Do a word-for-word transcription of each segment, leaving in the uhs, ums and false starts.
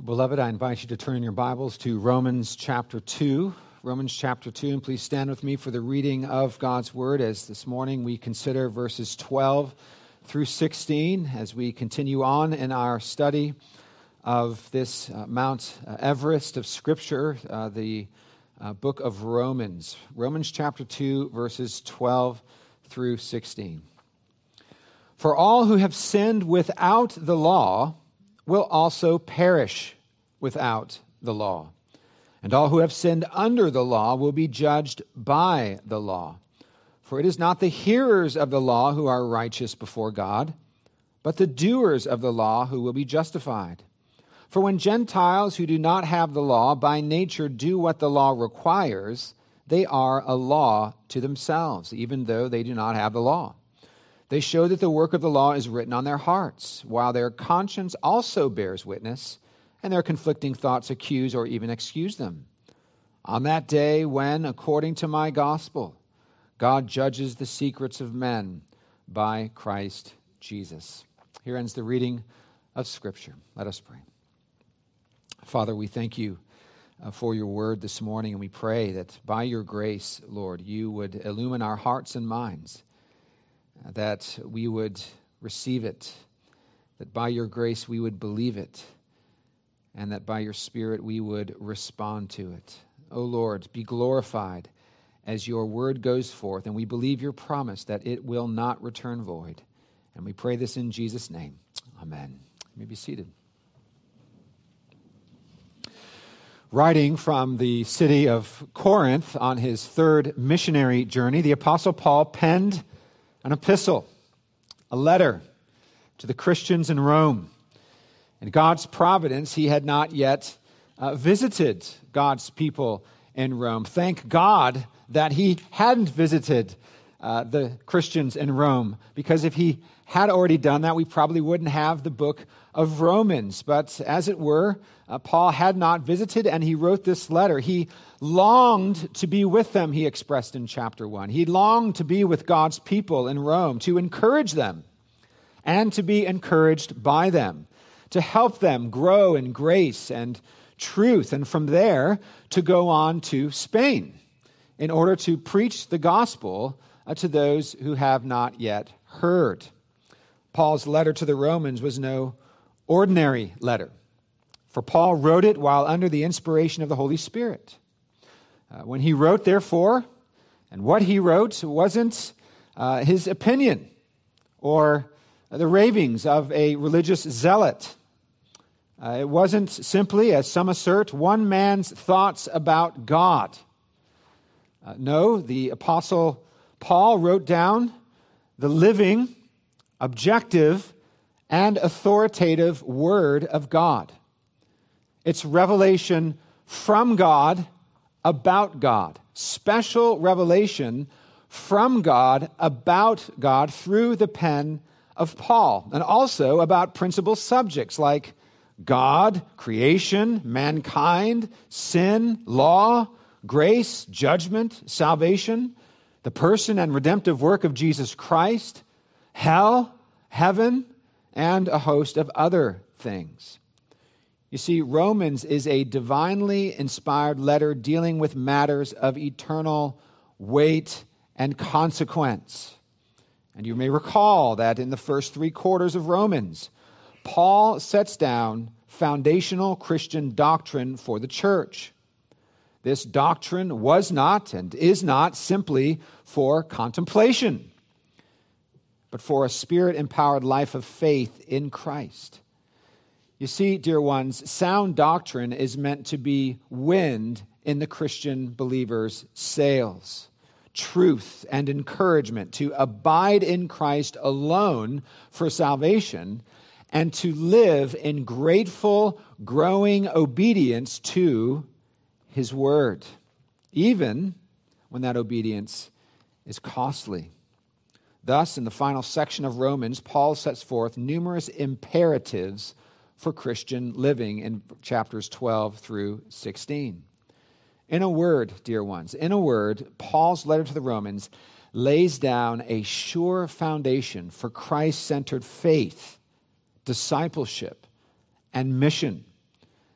Beloved, I invite you to turn in your Bibles to Romans chapter two. Romans chapter two, and please stand with me for the reading of God's Word as this morning we consider verses twelve through sixteen as we continue on in our study of this uh, Mount Everest of Scripture, uh, the uh, book of Romans. Romans chapter two, verses twelve through sixteen. For all who have sinned without the law will also perish without the law. And all who have sinned under the law will be judged by the law. For it is not the hearers of the law who are righteous before God, but the doers of the law who will be justified. For when Gentiles who do not have the law by nature do what the law requires, they are a law to themselves, even though they do not have the law. They show that the work of the law is written on their hearts, while their conscience also bears witness, and their conflicting thoughts accuse or even excuse them. On that day when, according to my gospel, God judges the secrets of men by Christ Jesus. Here ends the reading of Scripture. Let us pray. Father, we thank you uh, for your word this morning, and we pray that by your grace, Lord, you would illumine our hearts and minds, that we would receive it, that by your grace we would believe it, and that by your Spirit we would respond to it. O Lord, be glorified as your word goes forth, and we believe your promise that it will not return void. And we pray this in Jesus' name. Amen. You may be seated. Writing from the city of Corinth on his third missionary journey, the Apostle Paul penned an epistle, a letter to the Christians in Rome. In God's providence, he had not yet uh, visited God's people in Rome. Thank God that he hadn't visited uh, the Christians in Rome, because if he had already done that, we probably wouldn't have the book of Romans. But as it were, uh, Paul had not visited, and he wrote this letter. He longed to be with them, he expressed in chapter one. He longed to be with God's people in Rome, to encourage them, and to be encouraged by them, to help them grow in grace and truth, and from there to go on to Spain in order to preach the gospel uh, to those who have not yet heard. Paul's letter to the Romans was no ordinary letter, for Paul wrote it while under the inspiration of the Holy Spirit. Uh, when he wrote, therefore, and what he wrote wasn't uh, his opinion or the ravings of a religious zealot. Uh, it wasn't simply, as some assert, one man's thoughts about God. Uh, no, the Apostle Paul wrote down the living, objective, and authoritative Word of God. It's revelation from God about God. Special revelation from God about God through the pen of Paul. And also about principal subjects like God, creation, mankind, sin, law, grace, judgment, salvation, the person and redemptive work of Jesus Christ, hell, heaven, and a host of other things. You see, Romans is a divinely inspired letter dealing with matters of eternal weight and consequence. And you may recall that in the first three quarters of Romans, Paul sets down foundational Christian doctrine for the church. This doctrine was not and is not simply for contemplation, but for a Spirit-empowered life of faith in Christ. You see, dear ones, sound doctrine is meant to be wind in the Christian believer's sails. Truth and encouragement to abide in Christ alone for salvation and to live in grateful, growing obedience to His Word, even when that obedience is costly. Thus, in the final section of Romans, Paul sets forth numerous imperatives for Christian living in chapters twelve through sixteen. In a word, dear ones, in a word, Paul's letter to the Romans lays down a sure foundation for Christ-centered faith, discipleship, and mission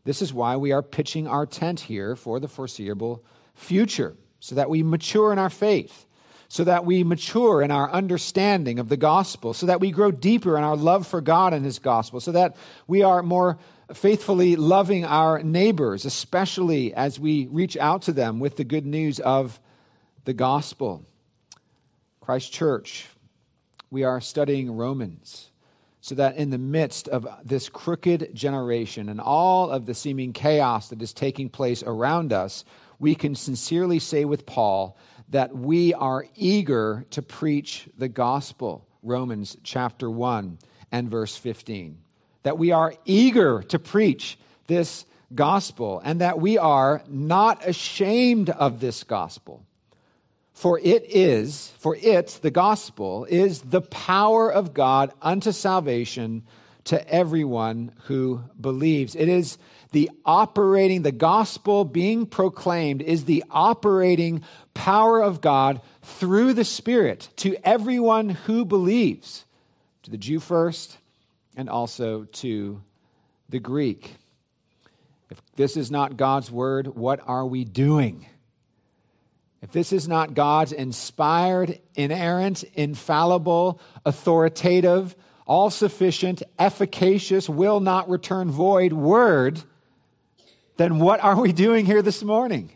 This is why we are pitching our tent here for the foreseeable future, so that we mature in our faith, so that we mature in our understanding of the gospel, so that we grow deeper in our love for God and his gospel, so that we are more faithfully loving our neighbors, especially as we reach out to them with the good news of the gospel. Christ Church, we are studying Romans, so that in the midst of this crooked generation and all of the seeming chaos that is taking place around us, we can sincerely say with Paul that we are eager to preach the gospel, Romans chapter one and verse fifteen. That we are eager to preach this gospel, and that we are not ashamed of this gospel. For it is, for it, the gospel, is the power of God unto salvation to everyone who believes. It is the operating, the gospel being proclaimed is the operating power of God through the Spirit to everyone who believes, to the Jew first and also to the Greek. If this is not God's word, what are we doing? If this is not God's inspired, inerrant, infallible, authoritative, all-sufficient, efficacious, will not return void word, then what are we doing here this morning?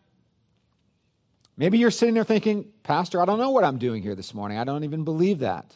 Maybe you're sitting there thinking, Pastor, I don't know what I'm doing here this morning. I don't even believe that.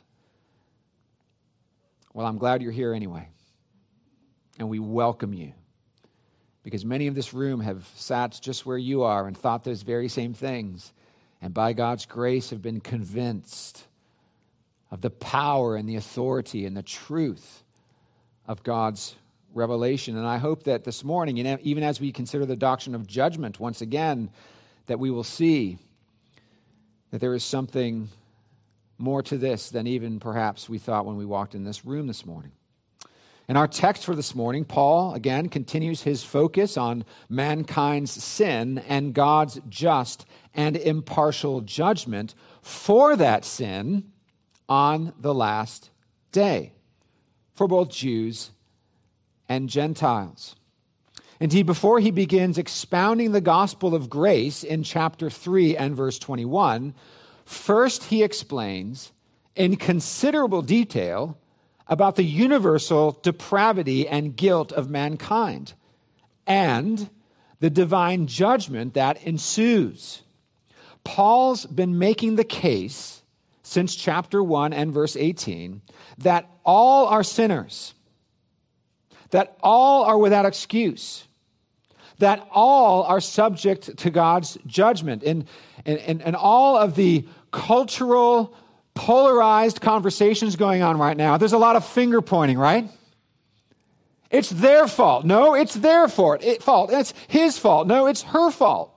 Well, I'm glad you're here anyway. And we welcome you. Because many of this room have sat just where you are and thought those very same things. And by God's grace have been convinced of the power and the authority and the truth of God's revelation. And I hope that this morning, even as we consider the doctrine of judgment, once again, that we will see that there is something more to this than even perhaps we thought when we walked in this room this morning. In our text for this morning, Paul, again, continues his focus on mankind's sin and God's just and impartial judgment for that sin on the last day, for both Jews and Gentiles. Indeed, before he begins expounding the gospel of grace in chapter three and verse twenty-one, first he explains in considerable detail about the universal depravity and guilt of mankind and the divine judgment that ensues. Paul's been making the case since chapter one and verse eighteen that all are sinners, that all are without excuse, that all are subject to God's judgment. And, and, and all of the cultural, polarized conversations going on right now, there's a lot of finger pointing, right? It's their fault. No, it's their fault. It, fault. It's his fault. No, it's her fault.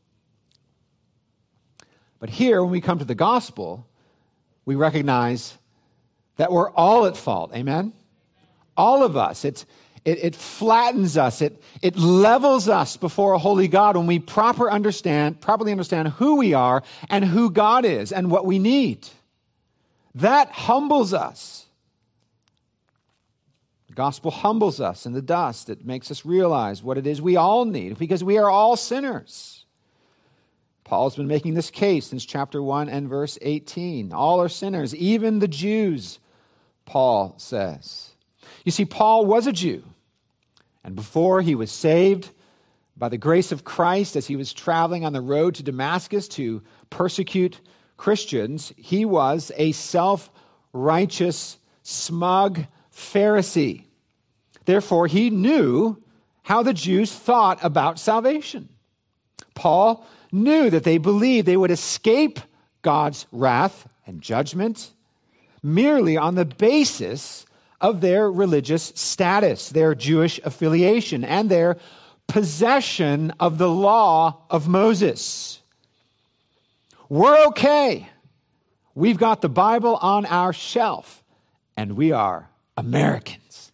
But here, when we come to the gospel, we recognize that we're all at fault. Amen? All of us. It's It, it flattens us. It, it levels us before a holy God when we proper understand, properly understand who we are and who God is and what we need. That humbles us. The gospel humbles us in the dust. It makes us realize what it is we all need because we are all sinners. Paul's been making this case since chapter one and verse eighteen. All are sinners, even the Jews, Paul says. You see, Paul was a Jew. And before he was saved by the grace of Christ, as he was traveling on the road to Damascus to persecute Christians, he was a self-righteous, smug Pharisee. Therefore, he knew how the Jews thought about salvation. Paul knew that they believed they would escape God's wrath and judgment merely on the basis of their religious status, their Jewish affiliation, and their possession of the law of Moses. We're okay. We've got the Bible on our shelf, and we are Americans.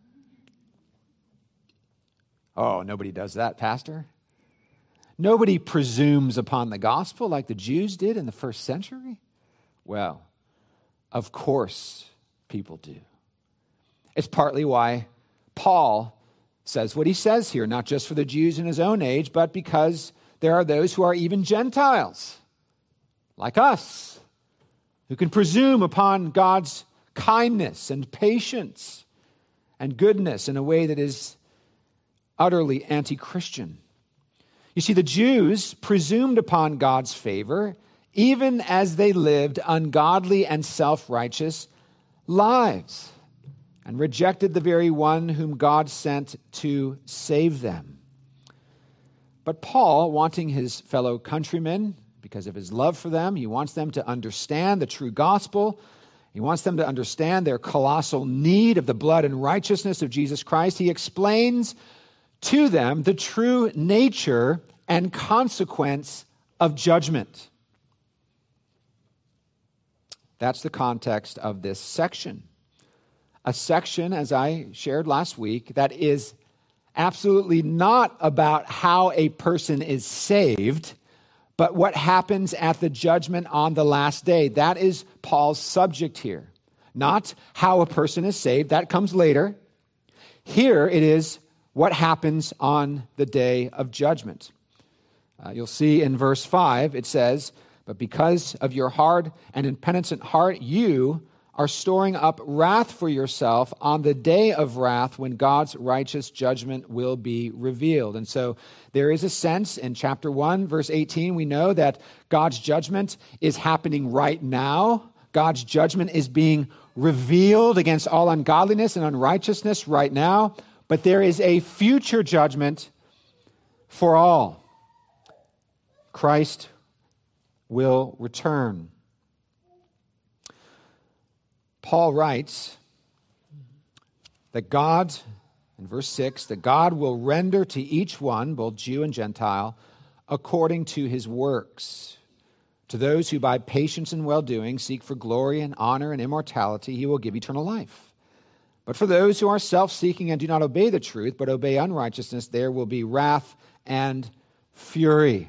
Oh, nobody does that, Pastor. Nobody presumes upon the gospel like the Jews did in the first century. Well, of course people do. It's partly why Paul says what he says here, not just for the Jews in his own age, but because there are those who are even Gentiles, like us, who can presume upon God's kindness and patience and goodness in a way that is utterly anti-Christian. You see, the Jews presumed upon God's favor even as they lived ungodly and self-righteous lives and rejected the very one whom God sent to save them. But Paul, wanting his fellow countrymen, because of his love for them, he wants them to understand the true gospel. He wants them to understand their colossal need of the blood and righteousness of Jesus Christ. He explains to them the true nature and consequence of judgment. That's the context of this section. A section, as I shared last week, that is absolutely not about how a person is saved, but what happens at the judgment on the last day. That is Paul's subject here. Not how a person is saved, that comes later. Here it is what happens on the day of judgment. Uh, you'll see in verse five, it says, "But because of your hard and impenitent heart, you are storing up wrath for yourself on the day of wrath when God's righteous judgment will be revealed." And so there is a sense in chapter one, verse eighteen, we know that God's judgment is happening right now. God's judgment is being revealed against all ungodliness and unrighteousness right now. But there is a future judgment for all. Christ will return. Paul writes that God, in verse six, that God will render to each one, both Jew and Gentile, according to his works. To those who by patience and well-doing seek for glory and honor and immortality, he will give eternal life. But for those who are self-seeking and do not obey the truth, but obey unrighteousness, there will be wrath and fury.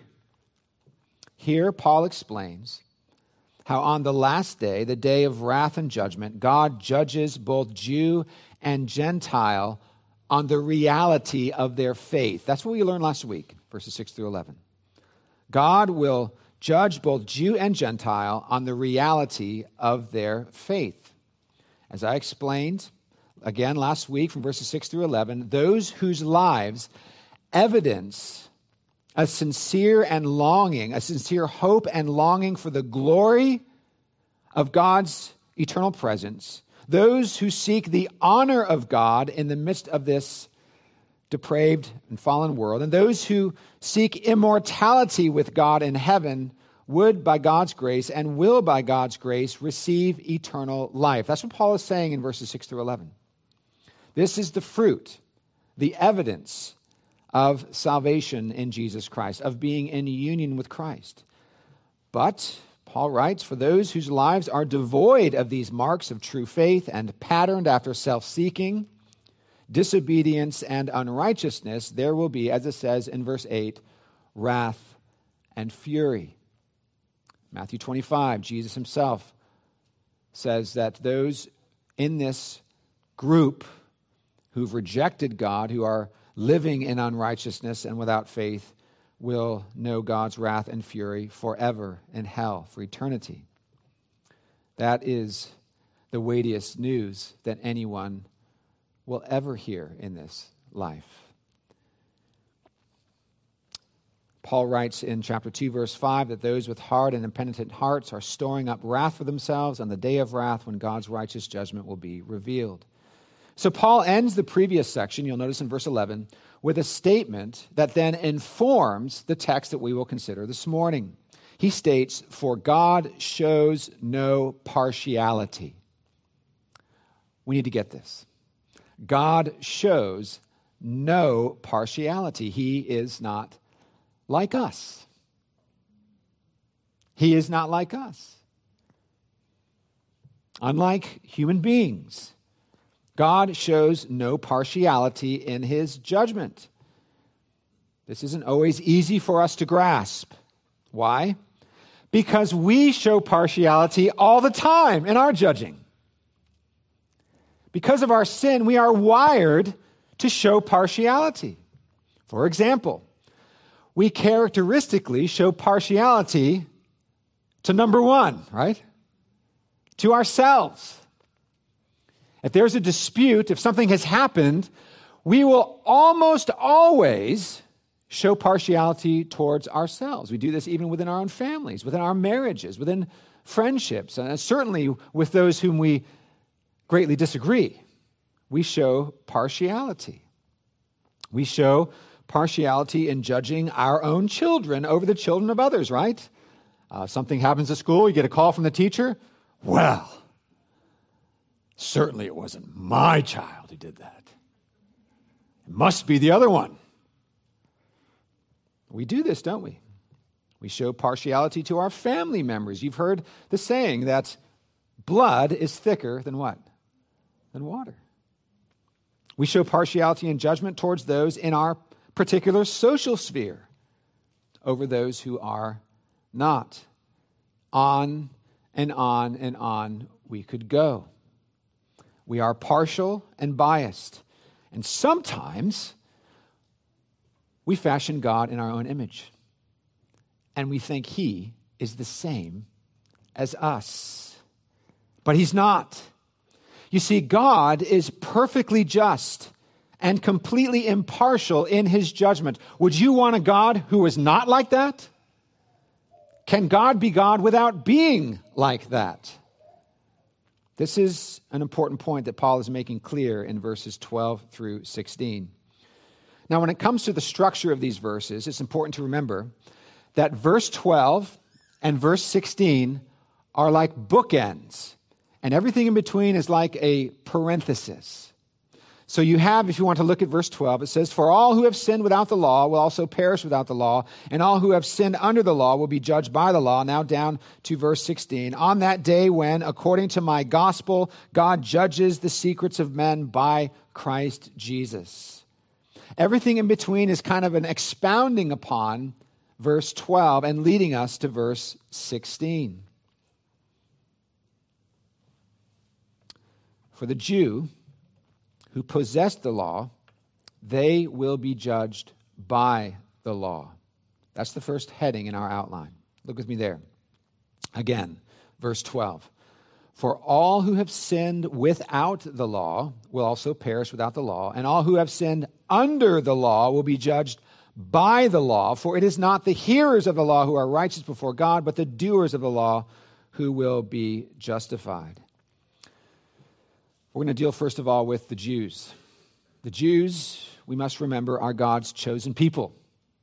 Here, Paul explains how on the last day, the day of wrath and judgment, God judges both Jew and Gentile on the reality of their faith. That's what we learned last week, verses six through eleven. God will judge both Jew and Gentile on the reality of their faith. As I explained, again last week from verses six through eleven, those whose lives evidence a sincere and longing, a sincere hope and longing for the glory of God's eternal presence, those who seek the honor of God in the midst of this depraved and fallen world, and those who seek immortality with God in heaven would, by God's grace, and will, by God's grace, receive eternal life. That's what Paul is saying in verses six through eleven. This is the fruit, the evidence of salvation in Jesus Christ, of being in union with Christ. But, Paul writes, for those whose lives are devoid of these marks of true faith and patterned after self-seeking, disobedience, and unrighteousness, there will be, as it says in verse eight, wrath and fury. Matthew twenty-five, Jesus himself says that those in this group who've rejected God, who are living in unrighteousness and without faith, will know God's wrath and fury forever in hell, for eternity. That is the weightiest news that anyone will ever hear in this life. Paul writes in chapter two, verse five, that those with hard and impenitent hearts are storing up wrath for themselves on the day of wrath when God's righteous judgment will be revealed. So Paul ends the previous section, you'll notice in verse eleven, with a statement that then informs the text that we will consider this morning. He states, "For God shows no partiality." We need to get this. God shows no partiality. He is not like us. He is not like us. Unlike human beings, God shows no partiality in his judgment. This isn't always easy for us to grasp. Why? Because we show partiality all the time in our judging. Because of our sin, we are wired to show partiality. For example, we characteristically show partiality to number one, right? To ourselves. If there's a dispute, if something has happened, we will almost always show partiality towards ourselves. We do this even within our own families, within our marriages, within friendships, and certainly with those whom we greatly disagree. We show partiality. We show partiality in judging our own children over the children of others, right? Uh, something happens at school, you get a call from the teacher. Well, certainly it wasn't my child who did that. It must be the other one. We do this, don't we? We show partiality to our family members. You've heard the saying that blood is thicker than what? Than water. We show partiality and judgment towards those in our particular social sphere over those who are not. On and on and on we could go. We are partial and biased. And sometimes we fashion God in our own image. And we think he is the same as us. But he's not. You see, God is perfectly just and completely impartial in his judgment. Would you want a God who is not like that? Can God be God without being like that? This is an important point that Paul is making clear in verses twelve through sixteen. Now, when it comes to the structure of these verses, it's important to remember that verse twelve and verse sixteen are like bookends, and everything in between is like a parenthesis. So you have, if you want to look at verse twelve, it says, "For all who have sinned without the law will also perish without the law, and all who have sinned under the law will be judged by the law." Now down to verse sixteen. "On that day when, according to my gospel, God judges the secrets of men by Christ Jesus." Everything in between is kind of an expounding upon verse twelve and leading us to verse sixteen. For the Jew who possessed the law, they will be judged by the law. That's the first heading in our outline. Look with me there. Again, verse twelve. "For all who have sinned without the law will also perish without the law, and all who have sinned under the law will be judged by the law. For it is not the hearers of the law who are righteous before God, but the doers of the law who will be justified." We're going to deal first of all with the Jews. The Jews, we must remember, are God's chosen people.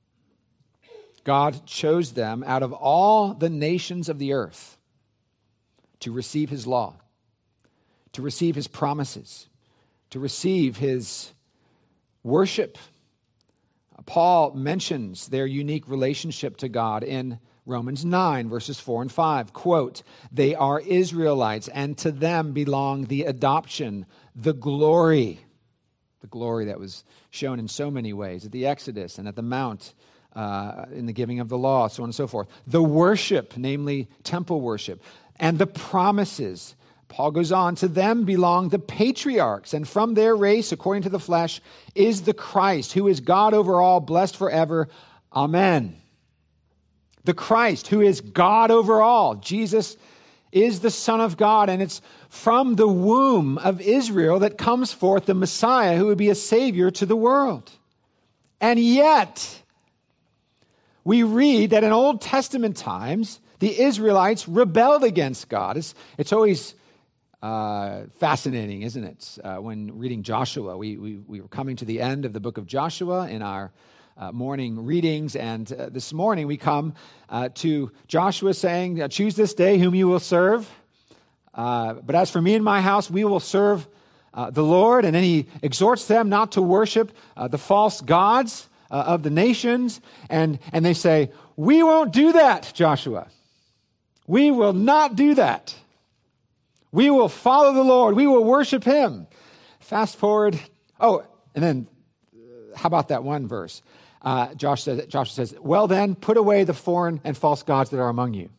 God chose them out of all the nations of the earth to receive his law, to receive his promises, to receive his worship. Paul mentions their unique relationship to God in Romans nine, verses four and five. Quote, "They are Israelites, and to them belong the adoption, the glory," the glory that was shown in so many ways at the Exodus and at the Mount, uh, in the giving of the law, so on and so forth. "The worship," namely temple worship, "and the promises." Paul goes on, "To them belong the patriarchs, and from their race, according to the flesh, is the Christ, who is God over all, blessed forever. Amen." The Christ, who is God over all. Jesus is the Son of God, and it's from the womb of Israel that comes forth the Messiah who would be a Savior to the world. And yet, we read that in Old Testament times, the Israelites rebelled against God. It's, it's always uh, fascinating, isn't it? Uh, when reading Joshua, we, we, we were coming to the end of the book of Joshua in our Uh, morning readings, and uh, this morning we come uh, to Joshua saying, "Choose this day whom you will serve. Uh, but as for me and my house, we will serve uh, the Lord." And then he exhorts them not to worship uh, the false gods uh, of the nations. And, and they say, "We won't do that, Joshua. We will not do that. We will follow the Lord. We will worship him." Fast forward. Oh, and then uh, how about that one verse? Uh, Josh says, Joshua says, "Well then, put away the foreign and false gods that are among you."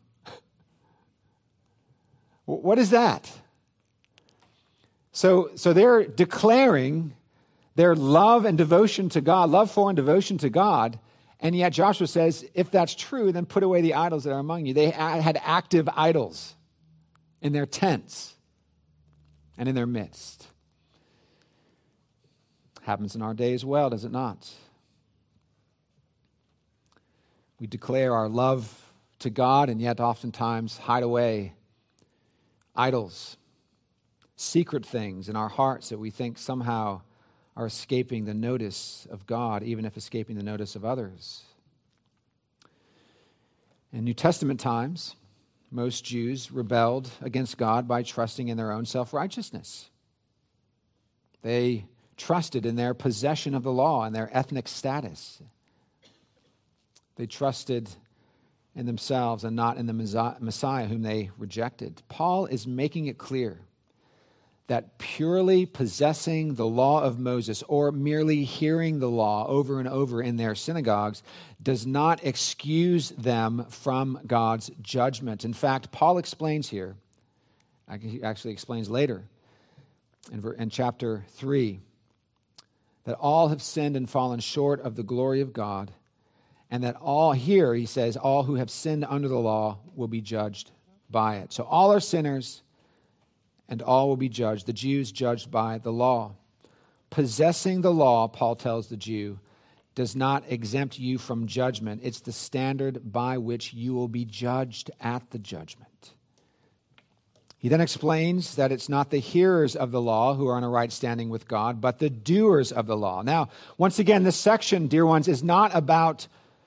What is that? So, so they're declaring their love and devotion to God, love for and devotion to God. And yet Joshua says, if that's true, then put away the idols that are among you. They had active idols in their tents and in their midst. Happens in our day as well, does it not? We declare our love to God and yet oftentimes hide away idols, secret things in our hearts that we think somehow are escaping the notice of God, even if escaping the notice of others. In New Testament times, most Jews rebelled against God by trusting in their own self-righteousness. They trusted in their possession of the law and their ethnic status. They trusted in themselves and not in the Messiah whom they rejected. Paul is making it clear that purely possessing the law of Moses or merely hearing the law over and over in their synagogues does not excuse them from God's judgment. In fact, Paul explains here, he actually explains later in, in chapter three, that all have sinned and fallen short of the glory of God, and that all, here he says, all who have sinned under the law will be judged by it. So all are sinners, and all will be judged. The Jews judged by the law. Possessing the law, Paul tells the Jew, does not exempt you from judgment. It's the standard by which you will be judged at the judgment. He then explains that it's not the hearers of the law who are in a right standing with God, but the doers of the law. Now, once again, this section, dear ones, is not about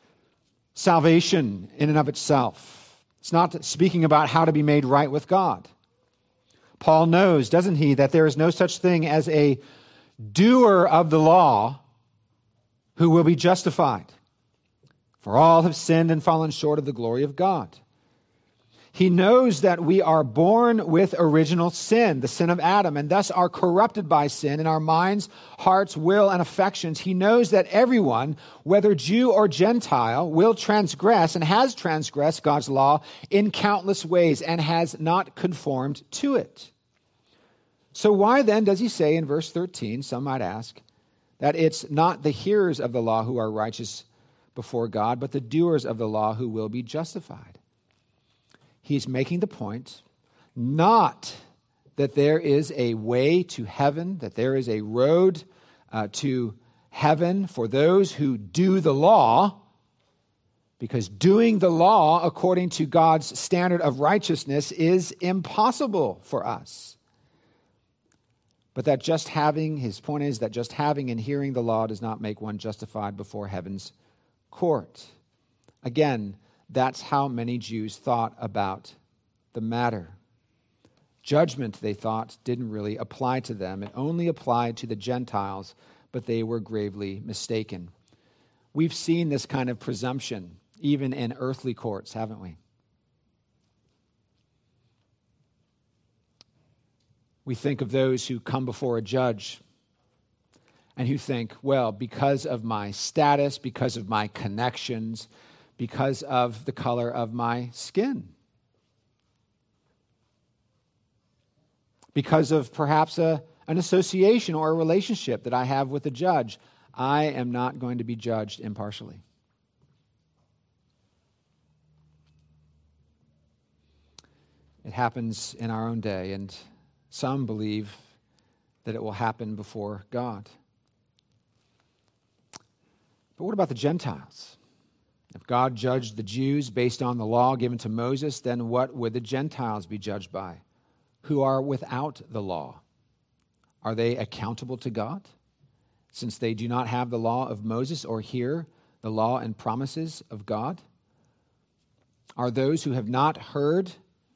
salvation in and of itself. It's not speaking about how to be made right with God. Paul knows, doesn't he, that there is no such thing as a doer of the law who will be justified. For all have sinned and fallen short of the glory of God. He knows that we are born with original sin, the sin of Adam, and thus are corrupted by sin in our minds, hearts, will, and affections. He knows that everyone, whether Jew or Gentile, will transgress and has transgressed God's law in countless ways and has not conformed to it. So why then does he say in verse thirteen, some might ask, that it's not the hearers of the law who are righteous before God, but the doers of the law who will be justified? He's making the point, not that there is a way to heaven, that there is a road uh, to heaven for those who do the law, because doing the law according to God's standard of righteousness is impossible for us. But that just having, his point is that just having and hearing the law does not make one justified before heaven's court. Again, that's how many Jews thought about the matter. Judgment, they thought, didn't really apply to them. It only applied to the Gentiles, but they were gravely mistaken. We've seen this kind of presumption even in earthly courts, haven't we? We think of those who come before a judge and who think, well, because of my status, because of my connections, because of the color of my skin, because of perhaps a, an association or a relationship that I have with a judge, I am not going to be judged impartially. It happens in our own day, and some believe that it will happen before God. But what about the Gentiles? If God judged the Jews based on the law given to Moses, then what would the Gentiles be judged by, who are without the law? Are they accountable to God, since they do not have the law of Moses or hear the law and promises of God? Are those who have not heard,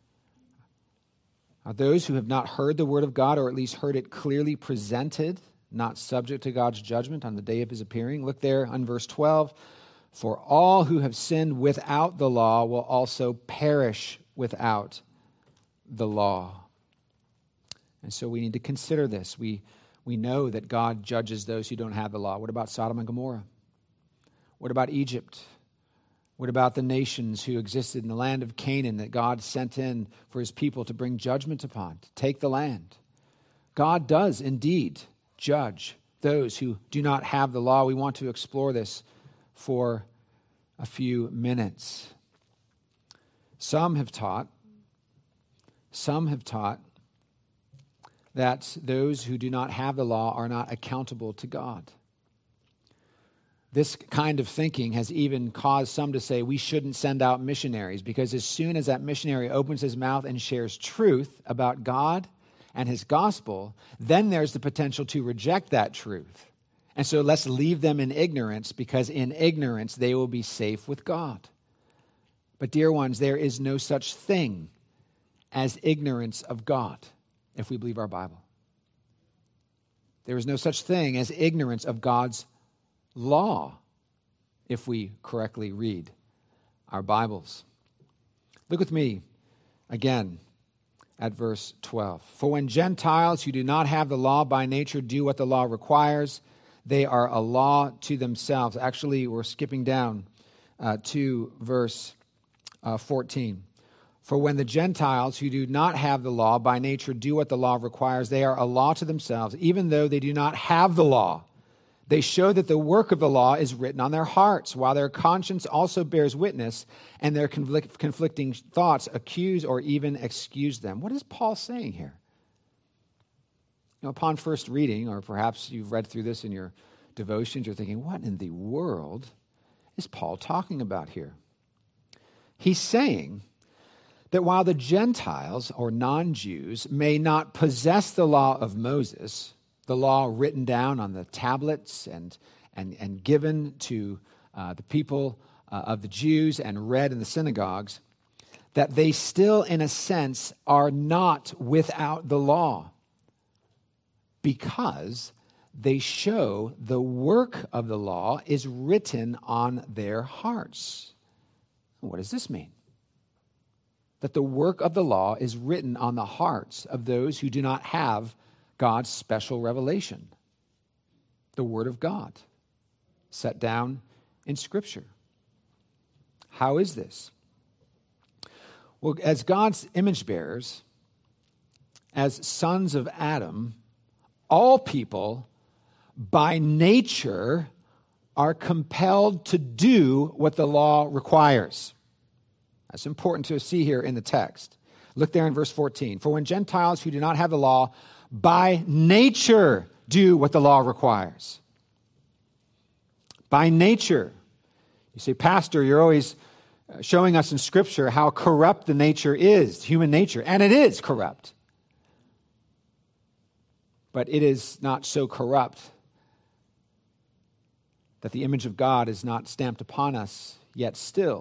are those who have not heard the word of God, or at least heard it clearly presented, not subject to God's judgment on the day of his appearing? Look there on verse twelve. For all who have sinned without the law will also perish without the law. And so we need to consider this. We, we know that God judges those who don't have the law. What about Sodom and Gomorrah? What about Egypt? What about the nations who existed in the land of Canaan that God sent in for his people to bring judgment upon, to take the land? God does indeed judge those who do not have the law. We want to explore this for a few minutes. Some have taught, some have taught that those who do not have the law are not accountable to God. This kind of thinking has even caused some to say we shouldn't send out missionaries, because as soon as that missionary opens his mouth and shares truth about God and his gospel, then there's the potential to reject that truth. And so let's leave them in ignorance, because in ignorance they will be safe with God. But dear ones, there is no such thing as ignorance of God if we believe our Bible. There is no such thing as ignorance of God's law if we correctly read our Bibles. Look with me again at verse twelve. For when Gentiles who do not have the law by nature do what the law requires, they are a law to themselves. Actually, we're skipping down uh, to verse uh, fourteen. For when the Gentiles who do not have the law by nature do what the law requires, they are a law to themselves, even though they do not have the law. They show that the work of the law is written on their hearts, while their conscience also bears witness, and their conflict, conflicting thoughts accuse or even excuse them. What is Paul saying here? You know, upon first reading, or perhaps you've read through this in your devotions, you're thinking, what in the world is Paul talking about here? He's saying that while the Gentiles, or non-Jews, may not possess the law of Moses, the law written down on the tablets and, and, and given to uh, the people uh, of the Jews and read in the synagogues, that they still, in a sense, are not without the law, because they show the work of the law is written on their hearts. What does this mean? That the work of the law is written on the hearts of those who do not have God's special revelation, the Word of God, set down in Scripture. How is this? Well, as God's image bearers, as sons of Adam, all people by nature are compelled to do what the law requires. That's important to see here in the text. Look there in verse fourteen. For when Gentiles who do not have the law by nature do what the law requires. By nature. You say, Pastor, you're always showing us in Scripture how corrupt the nature is, human nature. And it is corrupt. But it is not so corrupt that the image of God is not stamped upon us yet still.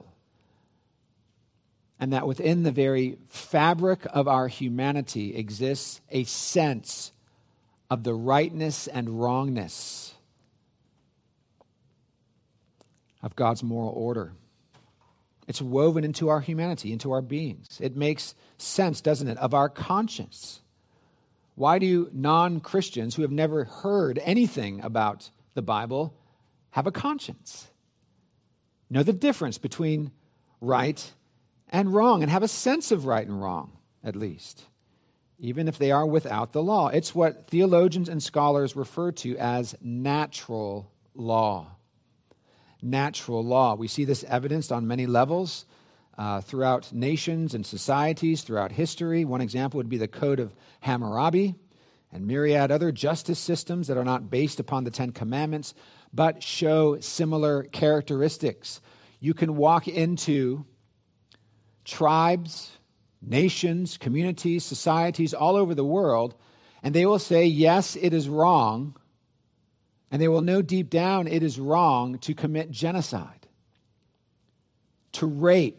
And that within the very fabric of our humanity exists a sense of the rightness and wrongness of God's moral order. It's woven into our humanity, into our beings. It makes sense, doesn't it, of our conscience. Why do non-Christians who have never heard anything about the Bible have a conscience? Know the difference between right and wrong, and have a sense of right and wrong, at least, even if they are without the law. It's what theologians and scholars refer to as natural law. Natural law. We see this evidenced on many levels uh, throughout nations and societies, throughout history. One example would be the Code of Hammurabi and myriad other justice systems that are not based upon the Ten Commandments, but show similar characteristics. You can walk into tribes, nations, communities, societies all over the world, and they will say, yes, it is wrong, and they will know deep down it is wrong to commit genocide, to rape,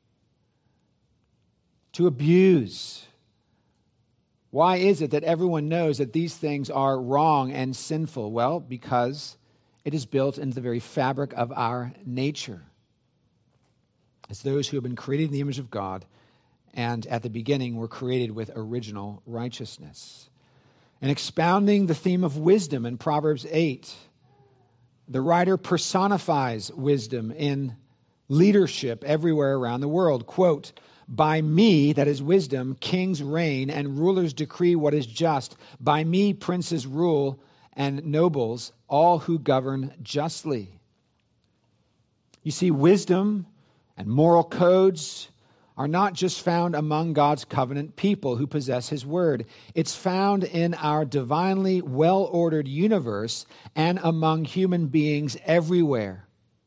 to abuse. Why is it that everyone knows that these things are wrong and sinful? Well, because it is built into the very fabric of our nature. As those who have been created in the image of God, and at the beginning were created with original righteousness. And expounding the theme of wisdom in Proverbs eight, the writer personifies wisdom in leadership everywhere around the world. Quote, by me, that is wisdom, kings reign and rulers decree what is just. By me, princes rule and nobles, all who govern justly. You see, wisdom and moral codes are not just found among God's covenant people who possess his word. It's found in our divinely well-ordered universe and among human beings everywhere.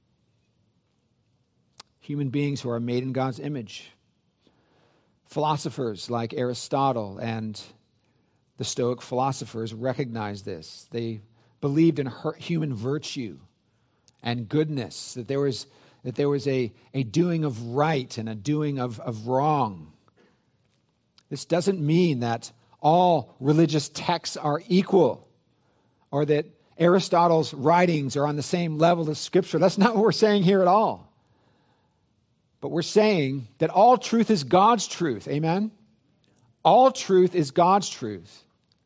Human beings who are made in God's image. Philosophers like Aristotle and the Stoic philosophers recognized this. They believed in her, human virtue and goodness, that there was that there was a, a doing of right and a doing of, of wrong. This doesn't mean that all religious texts are equal or that Aristotle's writings are on the same level as Scripture. That's not what we're saying here at all. But we're saying that all truth is God's truth. Amen? All truth is God's truth.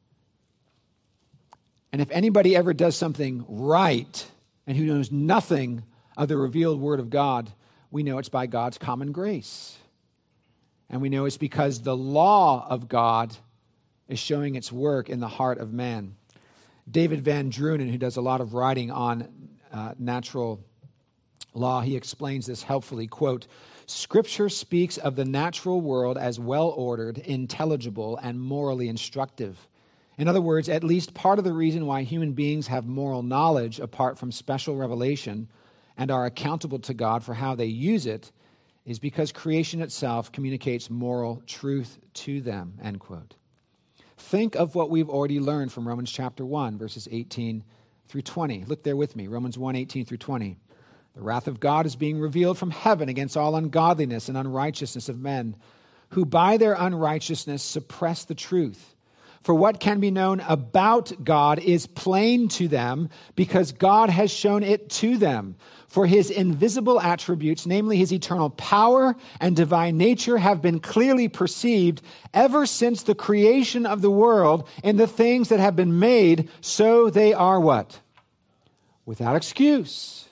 And if anybody ever does something right and who knows nothing of the revealed word of God, we know it's by God's common grace. And we know it's because the law of God is showing its work in the heart of man. David Van Drunen, who does a lot of writing on uh, natural law, he explains this helpfully, quote, "Scripture speaks of the natural world as well-ordered, intelligible, and morally instructive. In other words, at least part of the reason why human beings have moral knowledge apart from special revelation and are accountable to God for how they use it is because creation itself communicates moral truth to them," end quote. Think of what we've already learned from Romans chapter one, verses eighteen through twenty. Look there with me, Romans one, eighteen through twenty. "The wrath of God is being revealed from heaven against all ungodliness and unrighteousness of men, who by their unrighteousness suppress the truth. For what can be known about God is plain to them, because God has shown it to them. For his invisible attributes, namely his eternal power and divine nature, have been clearly perceived ever since the creation of the world in the things that have been made, so they are" what? "Without excuse."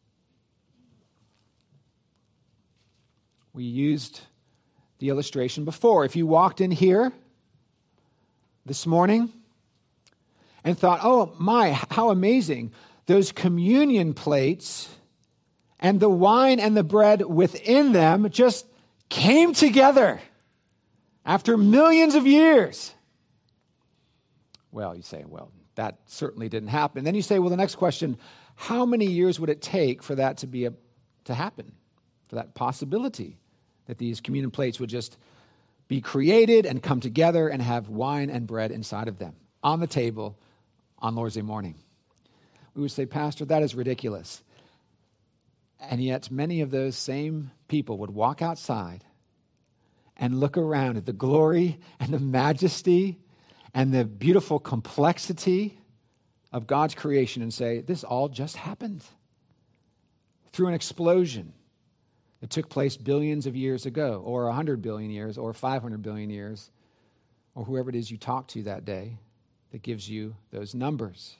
We used the illustration before. If you walked in here this morning and thought, "Oh my, how amazing, those communion plates and the wine and the bread within them just came together after millions of years." Well, you say, well, that certainly didn't happen. Then you say, well, the next question, how many years would it take for that to be a, to happen, for that possibility that these communion plates would just be created and come together and have wine and bread inside of them on the table on Lord's Day morning? We would say, "Pastor, that is ridiculous." And yet many of those same people would walk outside and look around at the glory and the majesty and the beautiful complexity of God's creation and say, "This all just happened through an explosion that took place billions of years ago, or one hundred billion years, or five hundred billion years, or whoever it is you talk to that day that gives you those numbers."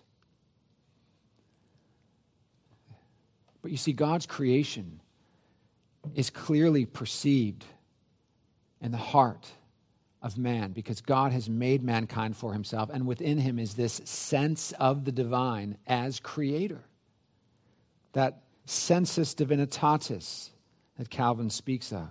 But you see, God's creation is clearly perceived in the heart of man because God has made mankind for himself, and within him is this sense of the divine as creator, that sensus divinitatis that Calvin speaks of.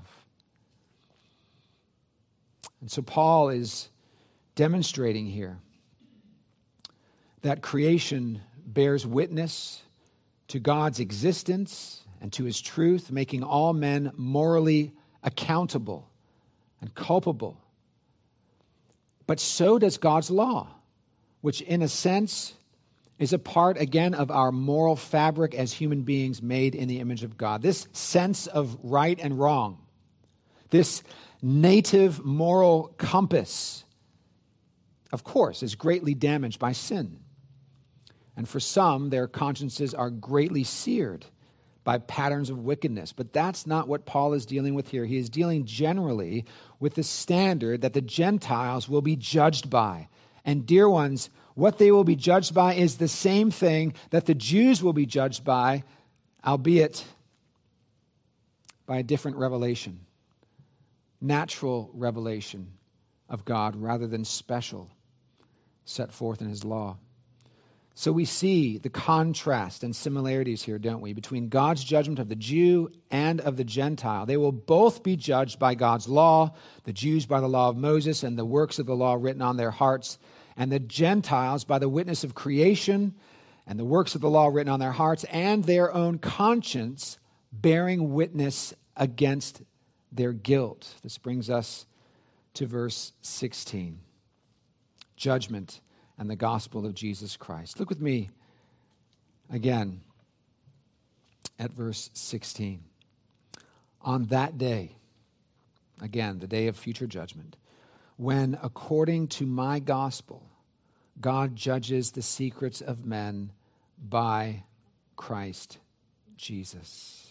And so Paul is demonstrating here that creation bears witness to God's existence and to his truth, making all men morally accountable and culpable. But so does God's law, which in a sense is a part, again, of our moral fabric as human beings made in the image of God. This sense of right and wrong, this native moral compass, of course, is greatly damaged by sin. And for some, their consciences are greatly seared by patterns of wickedness. But that's not what Paul is dealing with here. He is dealing generally with the standard that the Gentiles will be judged by. And dear ones, what they will be judged by is the same thing that the Jews will be judged by, albeit by a different revelation, natural revelation of God rather than special set forth in his law. So we see the contrast and similarities here, don't we, between God's judgment of the Jew and of the Gentile. They will both be judged by God's law, the Jews by the law of Moses and the works of the law written on their hearts, and the Gentiles by the witness of creation and the works of the law written on their hearts, and their own conscience bearing witness against their guilt. This brings us to verse sixteen. Judgment and the gospel of Jesus Christ. Look with me again at verse sixteen. On that day, again, the day of future judgment, when according to my gospel, God judges the secrets of men by Christ Jesus.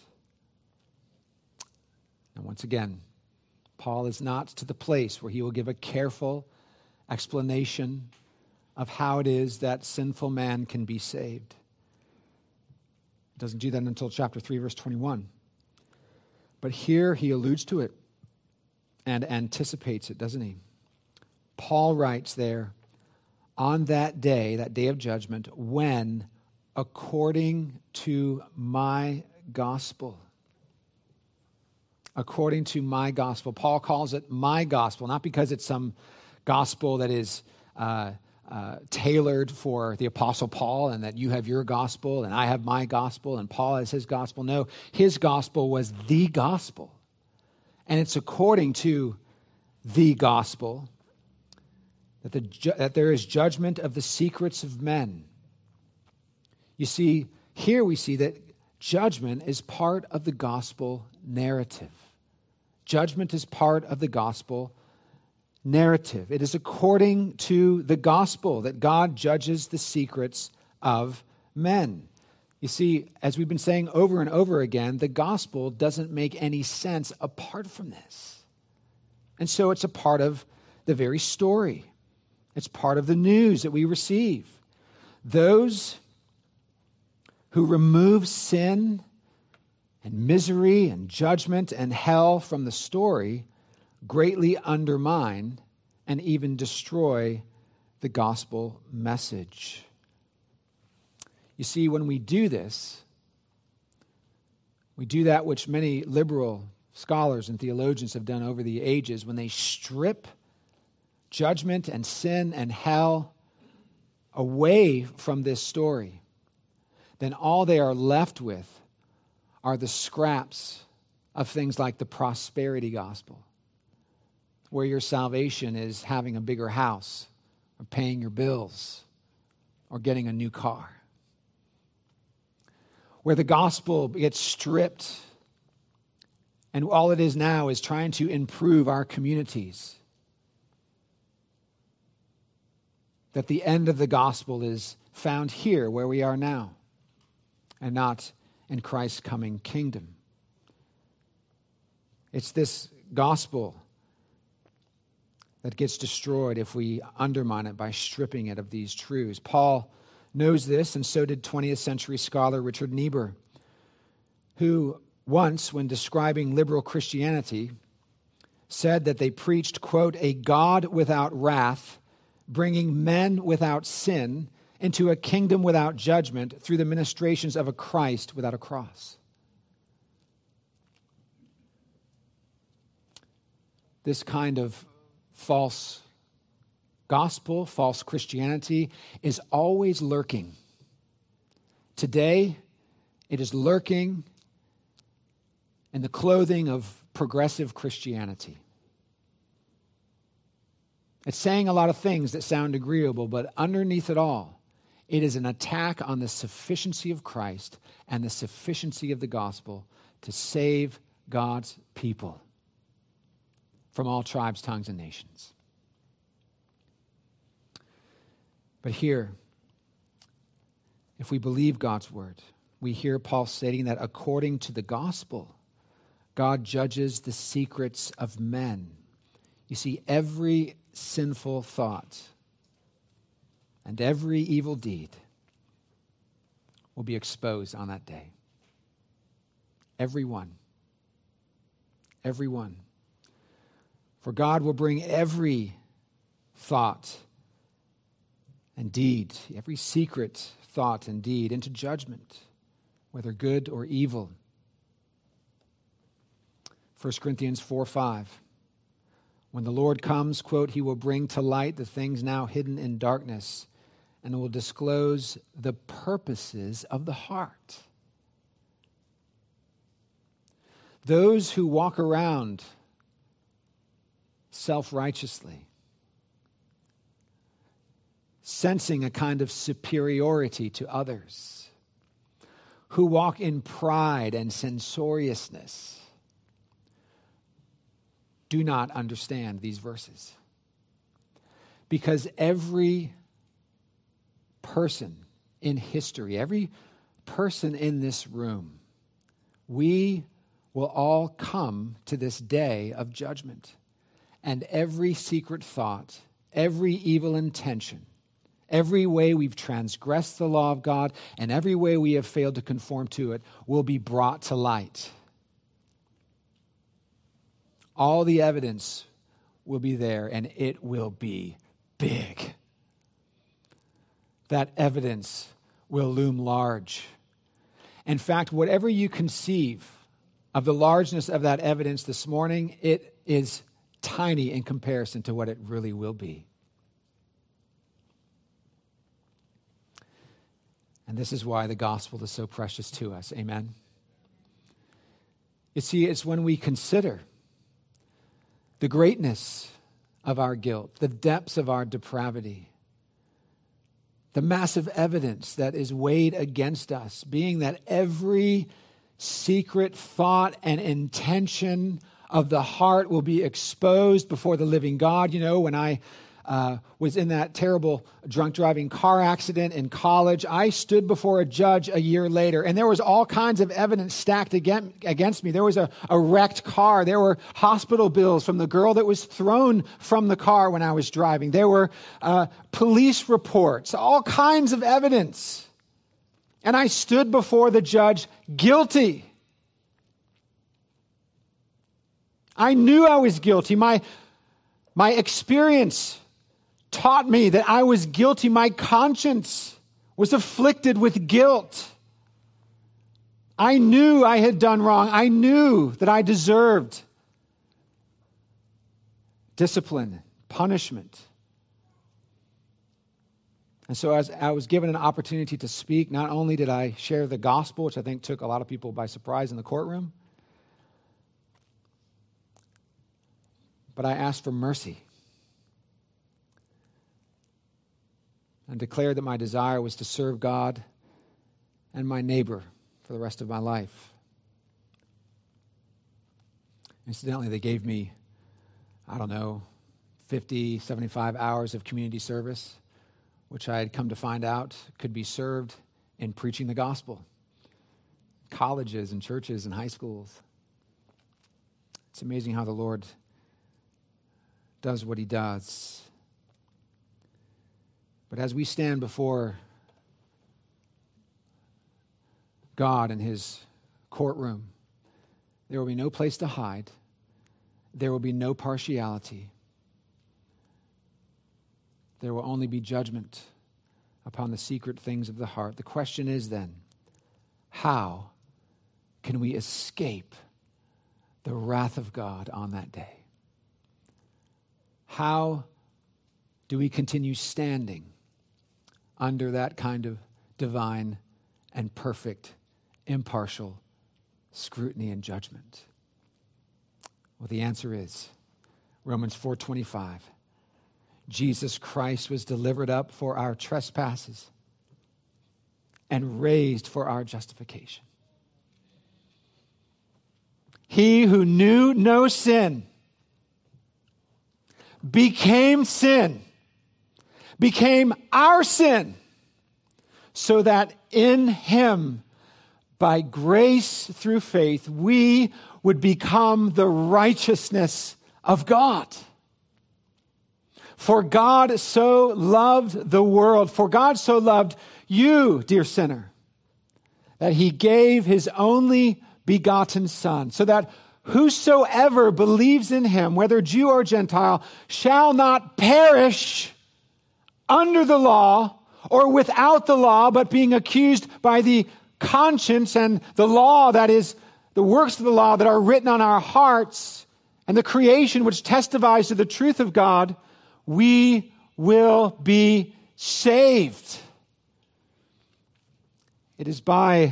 And once again, Paul is not to the place where he will give a careful explanation of how it is that sinful man can be saved. He doesn't do that until chapter three, verse twenty-one. But here he alludes to it and anticipates it, doesn't he? Paul writes there, on that day, that day of judgment, when, according to my gospel, according to my gospel. Paul calls it my gospel, not because it's some gospel that is uh, uh, tailored for the Apostle Paul and that you have your gospel and I have my gospel and Paul has his gospel. No, his gospel was the gospel. And it's according to the gospel that, the ju- that there is judgment of the secrets of men. You see, here we see that judgment is part of the gospel narrative. Judgment is part of the gospel narrative. It is according to the gospel that God judges the secrets of men. You see, as we've been saying over and over again, the gospel doesn't make any sense apart from this. And so it's a part of the very story. It's part of the news that we receive. Those who remove sin and misery and judgment and hell from the story greatly undermine and even destroy the gospel message. You see, when we do this, we do that which many liberal scholars and theologians have done over the ages when they strip judgment and sin and hell away from this story. Then all they are left with are the scraps of things like the prosperity gospel, where your salvation is having a bigger house or paying your bills or getting a new car. Where the gospel gets stripped and all it is now is trying to improve our communities. That the end of the gospel is found here where we are now and not in Christ's coming kingdom. It's this gospel that gets destroyed if we undermine it by stripping it of these truths. Paul knows this, and so did twentieth century scholar Richard Niebuhr, who once, when describing liberal Christianity, said that they preached, quote, a God without wrath, bringing men without sin into a kingdom without judgment through the ministrations of a Christ without a cross. This kind of false gospel, false Christianity, is always lurking. Today, it is lurking in the clothing of progressive Christianity. It's saying a lot of things that sound agreeable, but underneath it all, it is an attack on the sufficiency of Christ and the sufficiency of the gospel to save God's people from all tribes, tongues, and nations. But here, if we believe God's word, we hear Paul stating that according to the gospel, God judges the secrets of men. You see, every sinful thought and every evil deed will be exposed on that day. Every one. Every one. For God will bring every thought and deed, every secret thought and deed, into judgment, whether good or evil. First Corinthians four five. When the Lord comes, quote, he will bring to light the things now hidden in darkness and will disclose the purposes of the heart. Those who walk around self-righteously, sensing a kind of superiority to others, who walk in pride and censoriousness, do not understand these verses. Because every person in history, every person in this room, we will all come to this day of judgment. And every secret thought, every evil intention, every way we've transgressed the law of God, and every way we have failed to conform to it will be brought to light. All the evidence will be there, and it will be big. That evidence will loom large. In fact, whatever you conceive of the largeness of that evidence this morning, it is tiny in comparison to what it really will be. And this is why the gospel is so precious to us. Amen. You see, it's when we consider the greatness of our guilt, the depths of our depravity, the massive evidence that is weighed against us, being that every secret thought and intention of the heart will be exposed before the living God. You know, when I uh, was in that terrible drunk driving car accident in college, I stood before a judge a year later, and there was all kinds of evidence stacked against, against me. There was a, a wrecked car. There were hospital bills from the girl that was thrown from the car when I was driving. There were uh, police reports, all kinds of evidence. And I stood before the judge guilty. I knew I was guilty. My, my experience taught me that I was guilty. My conscience was afflicted with guilt. I knew I had done wrong. I knew that I deserved discipline, punishment. And so as I was given an opportunity to speak, not only did I share the gospel, which I think took a lot of people by surprise in the courtroom, but I asked for mercy and declared that my desire was to serve God and my neighbor for the rest of my life. Incidentally, they gave me, I don't know, fifty, seventy-five hours of community service, which I had come to find out could be served in preaching the gospel. Colleges and churches and high schools. It's amazing how the Lord does what he does. But as we stand before God in his courtroom, there will be no place to hide. There will be no partiality. There will only be judgment upon the secret things of the heart. The question is then, how can we escape the wrath of God on that day? How do we continue standing under that kind of divine and perfect, impartial scrutiny and judgment? Well, the answer is Romans four twenty-five. Jesus Christ was delivered up for our trespasses and raised for our justification. He who knew no sin became sin, became our sin, so that in him, by grace through faith, we would become the righteousness of God. For God so loved the world, for God so loved you, dear sinner, that he gave his only begotten Son, so that whosoever believes in him, whether Jew or Gentile, shall not perish under the law or without the law, but being accused by the conscience and the law, that is, the works of the law that are written on our hearts, and the creation which testifies to the truth of God, we will be saved. It is by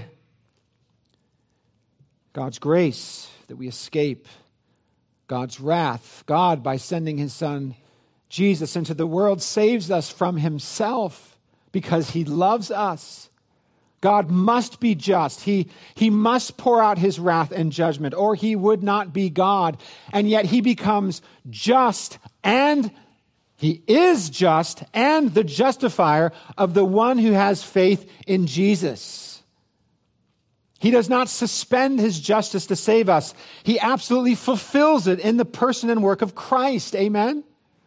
God's grace that we escape God's wrath. God, by sending his Son Jesus into the world, saves us from himself because he loves us. God must be just. He, he must pour out his wrath and judgment, or he would not be God. And yet he becomes just, and he is just and the justifier of the one who has faith in Jesus. He does not suspend his justice to save us. He absolutely fulfills it in the person and work of Christ. Amen?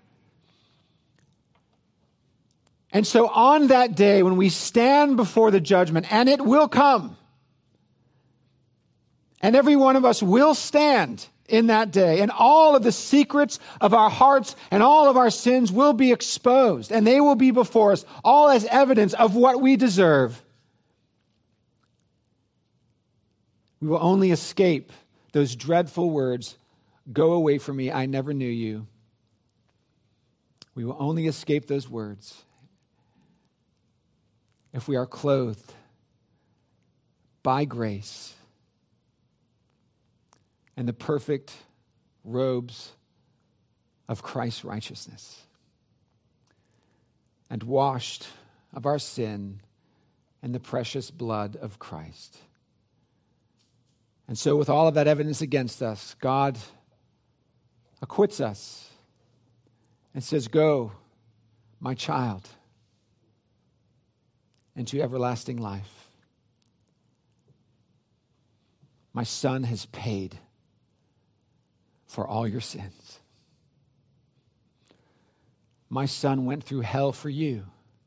And so on that day when we stand before the judgment, and it will come, and every one of us will stand in that day, and all of the secrets of our hearts and all of our sins will be exposed, and they will be before us, all as evidence of what we deserve. We will only escape those dreadful words, "Go away from me, I never knew you." We will only escape those words if we are clothed by grace and the perfect robes of Christ's righteousness, and washed of our sin in the precious blood of Christ. And so with all of that evidence against us, God acquits us and says, "Go, my child, into everlasting life. My Son has paid for all your sins. My Son went through hell for you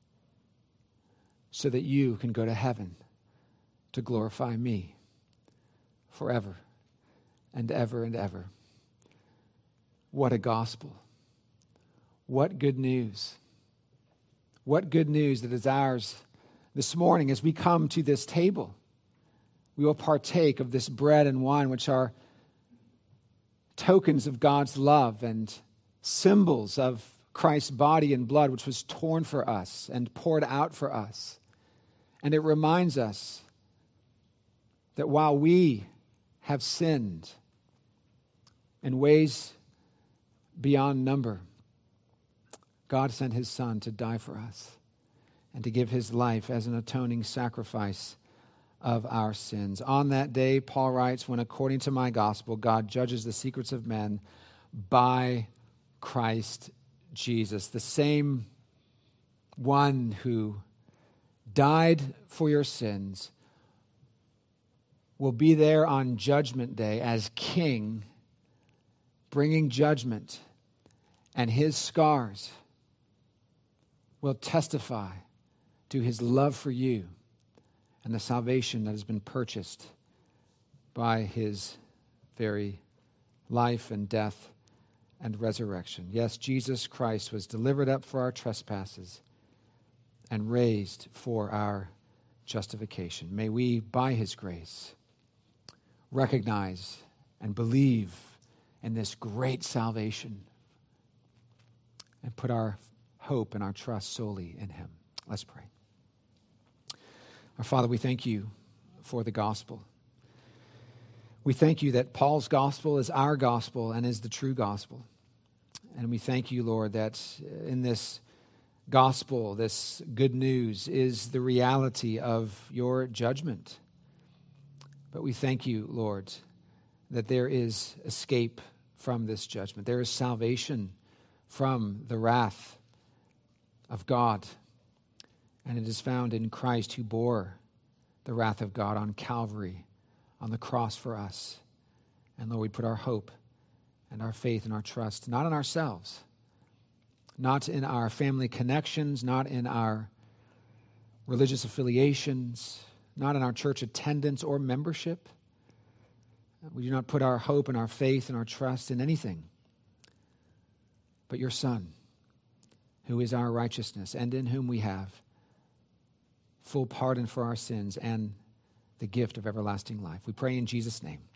so that you can go to heaven to glorify me forever and ever and ever." What a gospel. What good news. What good news that is ours this morning as we come to this table. We will partake of this bread and wine, which are tokens of God's love and symbols of Christ's body and blood, which was torn for us and poured out for us. And it reminds us that while we have sinned in ways beyond number, God sent his Son to die for us and to give his life as an atoning sacrifice of our sins. On that day, Paul writes, "When according to my gospel, God judges the secrets of men by Christ Jesus," the same one who died for your sins will be there on Judgment Day as King, bringing judgment, and his scars will testify to his love for you and the salvation that has been purchased by his very life and death and resurrection. Yes, Jesus Christ was delivered up for our trespasses and raised for our justification. May we, by his grace, recognize and believe in this great salvation and put our hope and our trust solely in him. Let's pray. Our Father, we thank you for the gospel. We thank you that Paul's gospel is our gospel and is the true gospel. And we thank you, Lord, that in this gospel, this good news is the reality of your judgment. But we thank you, Lord, that there is escape from this judgment. There is salvation from the wrath of God. And it is found in Christ, who bore the wrath of God on Calvary, on the cross for us. And Lord, we put our hope and our faith and our trust not in ourselves, not in our family connections, not in our religious affiliations, not in our church attendance or membership. We do not put our hope and our faith and our trust in anything but your Son, who is our righteousness and in whom we have full pardon for our sins and the gift of everlasting life. We pray in Jesus' name.